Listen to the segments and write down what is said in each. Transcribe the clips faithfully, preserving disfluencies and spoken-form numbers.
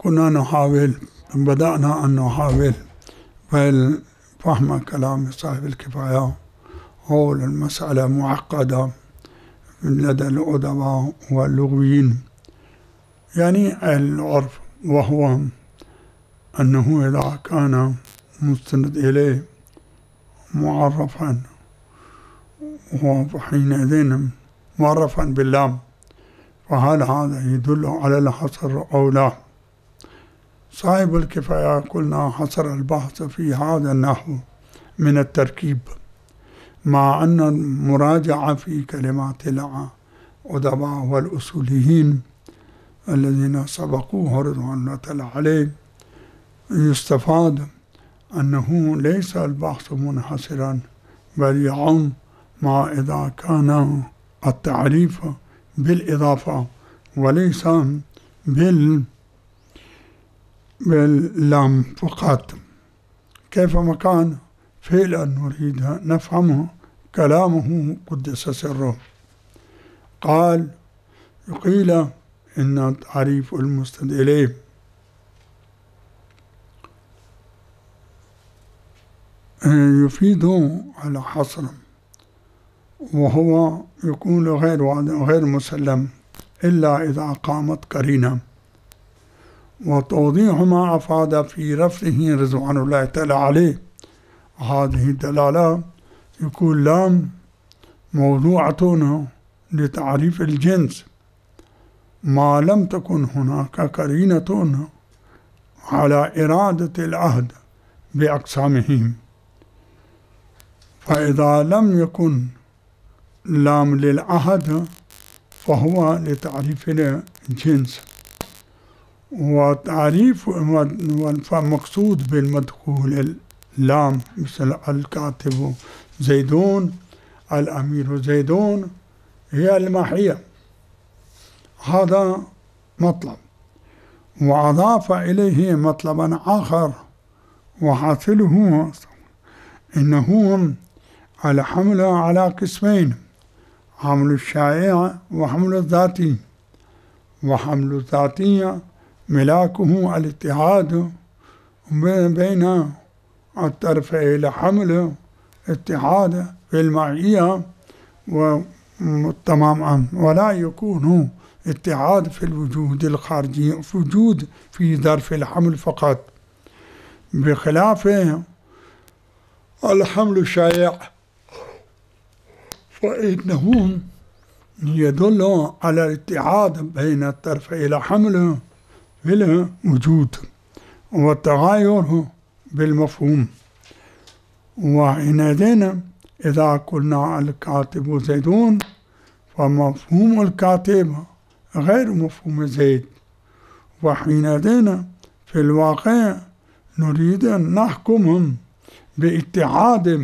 كنا نحاول بدأنا أن نحاول فهم كلام صاحب الكفاية. هو المسألة معقدة لدى الأدباء واللغويين، يعني العرف، وهو أنه إذا كان مستند إليه معرفا وحينئذ معرفا باللام، فهل هذا يدل على الحصر أو لا؟ صاحب الكفاية قلنا حصر البحث في هذا النحو من التركيب، مع أن المراجعة في كلمات الأدباء والأصوليين الذين سبقوه رضوان الله تعالى عليه يستفاد أنه ليس البحث منحصرا، بل يعم ما إذا كان التعريف بالإضافة وليس بال باللام فقط. كيفما كان فعلا نريد نفهمه كلامه قدس سره. قال قيل إن تعريف المستند إليه يفيد على حصر، وهو يكون غير غير مسلم إلا إذا قامت قرينة. وتوضيح ما أفاد في رفعه رضوان الله تعالى عليه هذه الدلالة يكون لام موضوعة لتعريف الجنس ما لم تكن هناك قرينة على إرادة العهد بأقسامهم. فإذا لم يكن لام للعهد فهو لتعريف الجنس. وتعريف والمقصود بالمدخول اللام مثل الكاتب زيدون، الأمير زيدون، هي الماحية، هذا مطلب. وأضاف إليه مطلبا آخر وحاصله إنه الحمل على قسمين: حمل الشائع وحمل الذاتي. وحمل الذاتي ملاكه الاتحاد بين الطرفين، لحمل اتحاد في المعية تماما، ولا يكون اتحاد في الوجود الخارجي، في وجود في ظرف الحمل فقط، بخلاف الحمل الشائع فإنه يدل على الاتحاد بين الطرفي الحمل في الوجود والتغاير بالمفهوم. وحينئذ إذا قلنا الكاتب زيدون فمفهوم الكاتب غير مفهوم زيد، وحينئذ في الواقع نريد أن نحكم باتحاد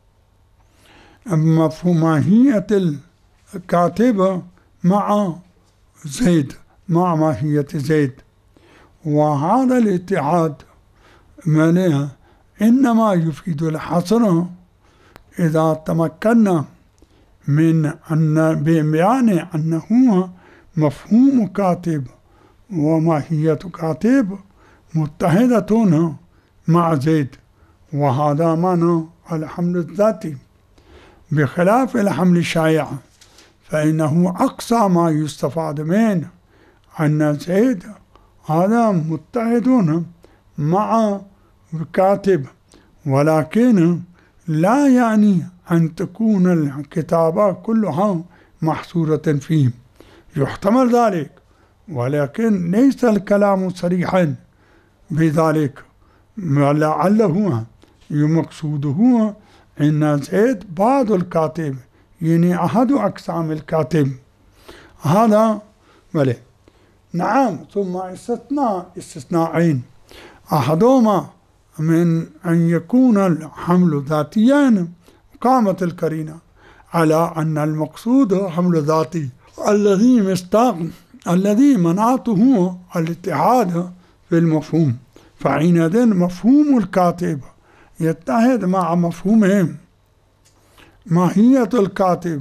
مفهومية الكاتب مع زيد، مع ماهية زيد. وهذا الاتحاد معناه إنما يفيد الحصر إذا تمكنا من أن بيان أنه مفهوم كاتب وماهية كاتب متحدة مع زيد، وهذا معنى الحمل الذاتي، بخلاف الحمل الشائع فإنه أقصى ما يستفاد منه أن زيد هذا متحد مع الكاتب، ولكن لا يعني أن تكون الكتابة كلها محصورة فيه، يحتمل ذلك، ولكن ليس الكلام صريحا بذلك. لعله مقصوده إن زيد بعض الكاتب، يعني أحد أقسام الكاتب، هذا بله. نعم. ثم استثناء استثناءين: أحدهما من أن يكون الحمل ذاتيا قامت القرينة على أن المقصود حمل ذاتي الذي مستاق الذي منعته الاتحاد في المفهوم، فحينئذ مفهوم الكاتب يتحد مع مفهومهم ماهية الكاتب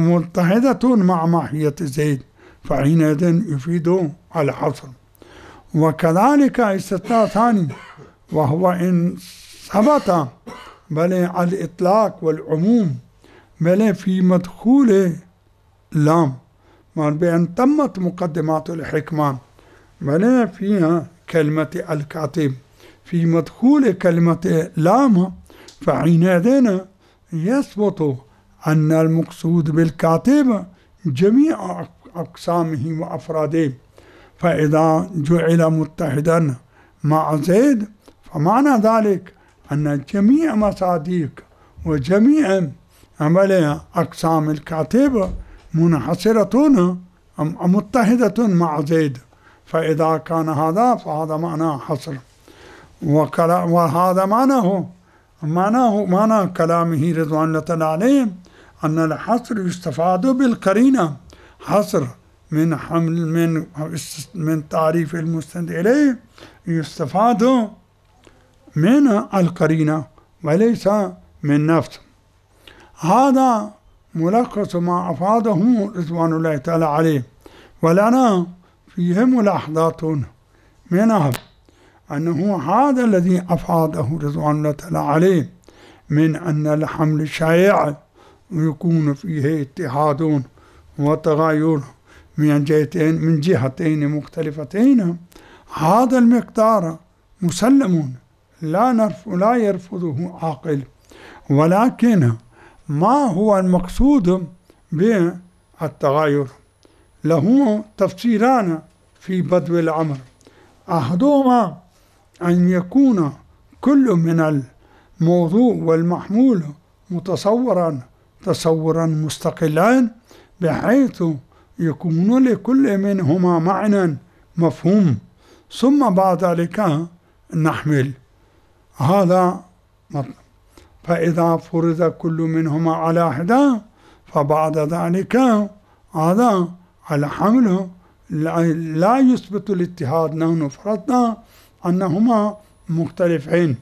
ومتحدة مع ماهية زيد، فحينئذ يفيد الحصر. وكذلك استثناء ثاني وهو إن ثبت بل على الإطلاق والعموم بل في مدخول لام بأن تمت مقدمات الحكمة بل فيها كلمة الكاتب في مدخول كلمة لام فحينئذ يثبت أن المقصود بالكاتب جميع أقسامه وأفراده. فإذا جعل متحدا مع زيد فمعنى ذلك أن جميع مصادق وجميع عمل أقسام الكاتب منحصرة متحدة مع زيد. فإذا كان هذا فهذا معنى حصر، وهذا معناه معناه معنى كلامه رضوان الله تعالى عليه أن الحصر يستفاد بالقرينة. حصر من حمل من من تعريف المستند إليه يستفاد من القرينة وليس من نفسه. هذا ملخص ما أفاده رضوان الله تعالى عليه، ولنا فيه ملاحظات منها أنه هذا الذي أفاده رضوان الله تعالى عليه من أن الحمل شائع ويكون فيه اتحاد وتغاير من جهتين من جهتين مختلفتين، هذا المقدار مسلم لا نرفض لا يرفضه عاقل. ولكن ما هو المقصود بالتغاير له تفسيران في بدو الأمر. أحدهما أن يكون كل من الموضوع والمحمول متصورا تصورا مستقلا بحيث يكون لكل منهما معنى مفهوم، ثم بعد ذلك نحمل هذا مطلب. فإذا فرض كل منهما على حدة فبعد ذلك هذا الحمل لا يثبت الاتحاد، نحن فرضنا أنهما مختلفين.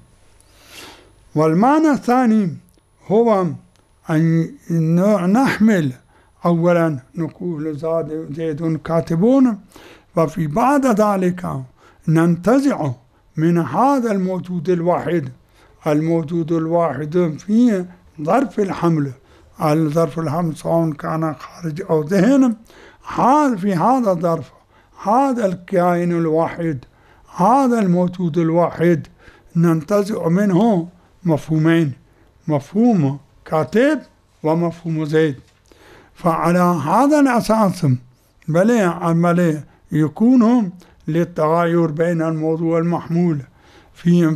والمعنى الثاني هو أن نحمل أولا نقول زيد كاتبون، وفي بعد ذلك ننتزع من هذا الموجود الواحد الموجود الواحد في ظرف الحمل الظرف الحمل سواء كان خارج أو ذهن، حال في هذا الظرف هذا الكائن الواحد هذا الموجود الواحد ننتزع منه مفهومين، مفهوم كاتب ومفهوم زيد. فعلى هذا الأساس بل عمل يكون للتغاير بين الموضوع والمحمول في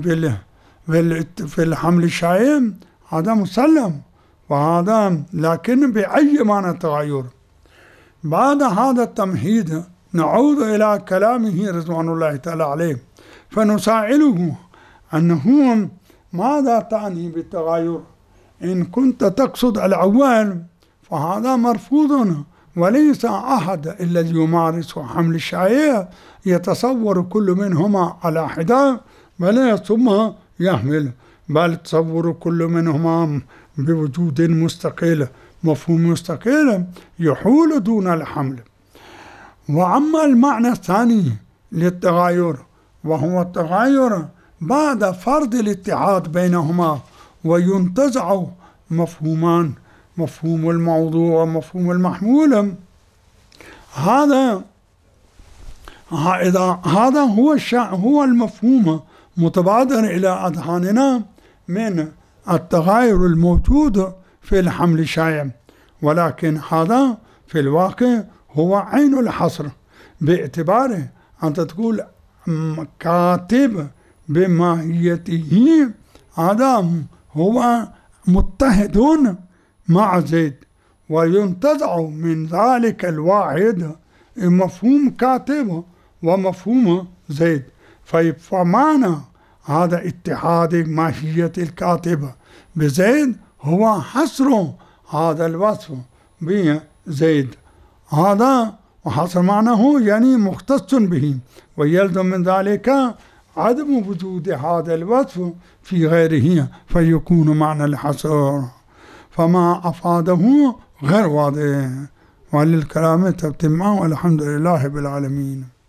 في الحمل الشائع هذا مسلم، وهذا لكن بأي معنى التغاير. بعد هذا التمهيد نعود إلى كلامه رضوان الله تعالى عليه فنسائله أنه ماذا تعني بالتغاير؟ إن كنت تقصد الأول فهذا مرفوض، وليس أحد إلا يمارس حمل الشائع يتصور كل منهما على حدة بل ثم يحمل، بل تصور كل منهما بوجود مستقل مفهوم مستقل يحول دون الحمل. وأما المعنى الثاني للتغاير وهو التغاير بعد فرض الاتحاد بينهما وينتزع مفهومان مفهوم الموضوع ومفهوم المحمول، هذا هذا هو هو المفهوم متبادر إلى أذهاننا من التغاير الموجود في الحمل الشائع، ولكن هذا في الواقع هو عين الحصر باعتباره أنت تقول كاتب بماهيته هذا هو متحد مع زيد، وينتزع من ذلك الواحد مفهوم كاتب ومفهوم زيد. فمعنى هذا اتحاد ماهية الكاتب بزيد هو حصر هذا الوصف بزيد، هذا وحصر معناه يعني مختص به، ويلزم من ذلك عدم وجود هذا الوصف في غيره فيكون معنى الحصر، فما أفاده غير واضح. وللكلام تتمه والحمد لله بالعالمين.